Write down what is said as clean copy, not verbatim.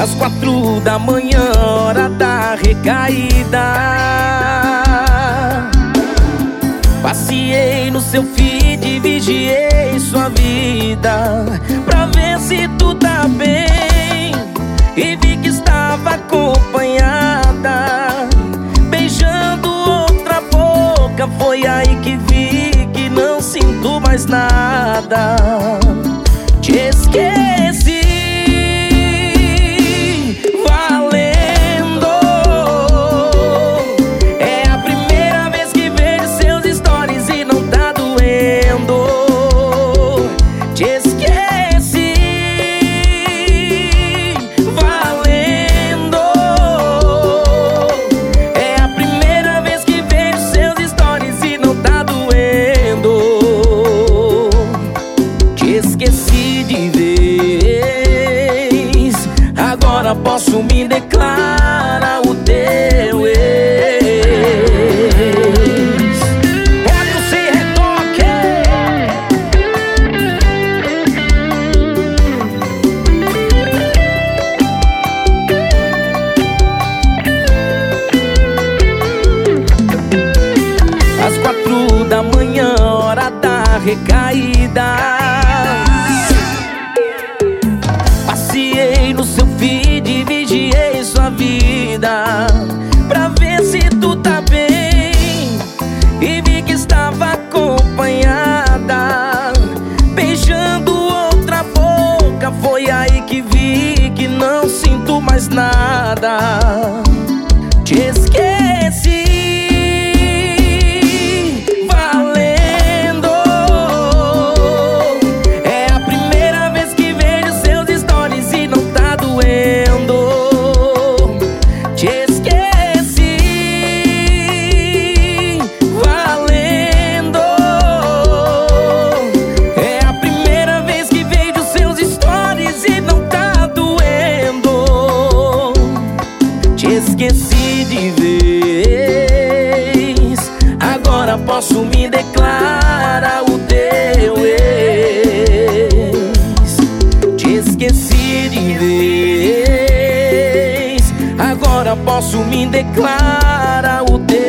Às 4 da manhã, hora da recaída, passeei no seu feed, vigiei sua vida pra ver se tu tá bem, e vi que estava acompanhada, beijando outra boca. Foi aí que vi que não sinto mais nada. Te esqueci, valendo. É a primeira vez que vejo seus stories e não tá doendo. Te esqueci, valendo. É a primeira vez que vejo seus stories e não tá doendo. Te esqueci de vez, agora posso me declarar o teu ex. Olha o sem retoque. Às 4 da manhã, hora da recaída, passeei no seu feed, vigiei sua vida pra ver se tu tá bem, e vi que estava acompanhada, beijando outra boca. Foi aí que vi que não sinto mais nada. Te esqueci, valendo. É a primeira vez que vejo seus stories e não tá doendo. Te esqueci, valendo. É a primeira vez que vejo seus stories e não tá doendo. Te esqueci de vez, agora posso me declarar o teu ex. Te esqueci de vez, agora posso me declarar o teu